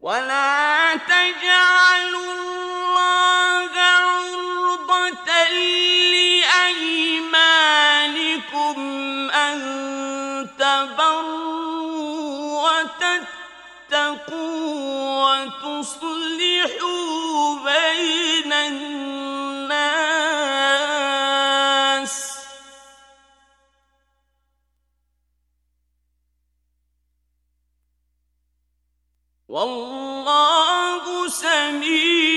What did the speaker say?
ولا تجعلوا الله عرضة لأيمانكم أن تبروا وتتقوا وتصلحوا بين الناس والله سميع